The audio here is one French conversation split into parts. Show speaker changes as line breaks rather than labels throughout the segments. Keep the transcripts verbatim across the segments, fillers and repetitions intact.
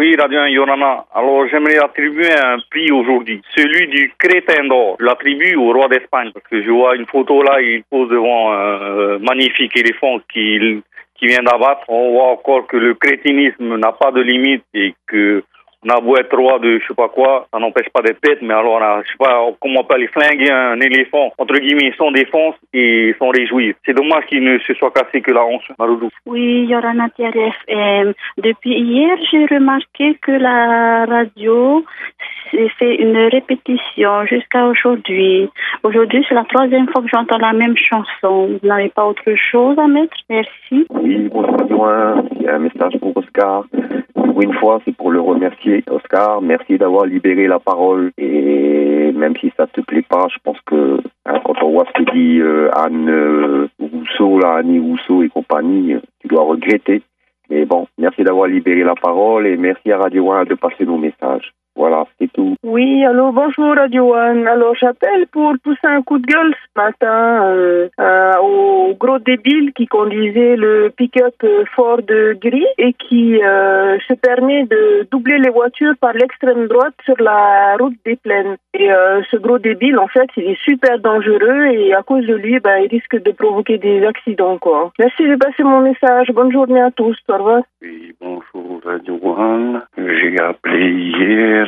Oui, Radio Yorana. Alors, j'aimerais attribuer un prix aujourd'hui. Celui du Crétin d'or. Je l'attribue au roi d'Espagne. Parce que je vois une photo là, il pose devant un magnifique éléphant qui, qui vient d'abattre. On voit encore que le crétinisme n'a pas de limite et que on a beau être roi de je sais pas quoi, ça n'empêche pas d'être bête, mais alors on a, je sais pas comment on peut aller flinguer un éléphant, entre guillemets, sans défense et sans réjouir. C'est dommage qu'il ne se soit cassé que la hanche, Maroudou.
Oui, Yorana T R F M. Depuis hier, j'ai remarqué que la radio fait une répétition jusqu'à aujourd'hui. Aujourd'hui, c'est la troisième fois que j'entends la même chanson. Vous n'avez pas autre chose à mettre? Merci.
Oui, bonjour, il y a un message pour Oscar. Pour une fois, c'est pour le remercier. Oscar, merci d'avoir libéré la parole. Et même si ça te plaît pas, je pense que hein, quand on voit ce que dit euh, Anne euh, Rousseau, là, Annie Rousseau et compagnie, euh, tu dois regretter. Mais bon, merci d'avoir libéré la parole et merci à Radio un de passer nos messages. Voilà, c'est tout.
Oui, allô, bonjour Radio One. Alors j'appelle pour pousser un coup de gueule ce matin euh, euh, au gros débile qui conduisait le pick-up Ford gris et qui euh, se permet de doubler les voitures par l'extrême droite sur la route des Plaines. Et euh, ce gros débile, en fait, il est super dangereux et à cause de lui, ben, il risque de provoquer des accidents, quoi. Merci de passer mon message. Bonne journée à tous. Au revoir.
Oui, bonjour Radio One. J'ai appelé hier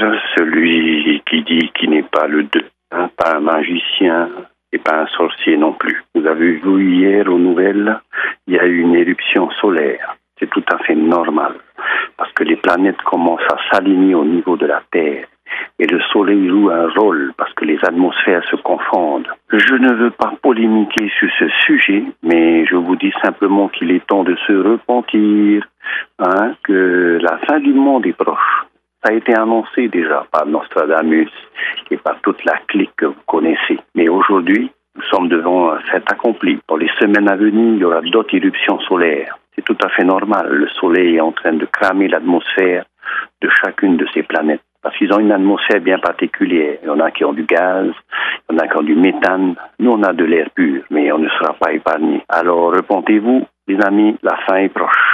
celui qui dit qu'il n'est pas le deux, hein, pas un magicien et pas un sorcier non plus. Vous avez vu hier aux nouvelles, il y a eu une éruption solaire. C'est tout à fait normal parce que les planètes commencent à s'aligner au niveau de la Terre et le Soleil joue un rôle parce que les atmosphères se confondent. Je ne veux pas polémiquer sur ce sujet, mais je vous dis simplement qu'il est temps de se repentir, hein, que la fin du monde est proche. Ça a été annoncé déjà par Nostradamus et par toute la clique que vous connaissez. Mais aujourd'hui, nous sommes devant un fait accompli. Dans les semaines à venir, il y aura d'autres éruptions solaires. C'est tout à fait normal. Le Soleil est en train de cramer l'atmosphère de chacune de ces planètes. Parce qu'ils ont une atmosphère bien particulière. Il y en a qui ont du gaz, il y en a qui ont du méthane. Nous, on a de l'air pur, mais on ne sera pas épargnés. Alors, repentez-vous, les amis, la fin est proche.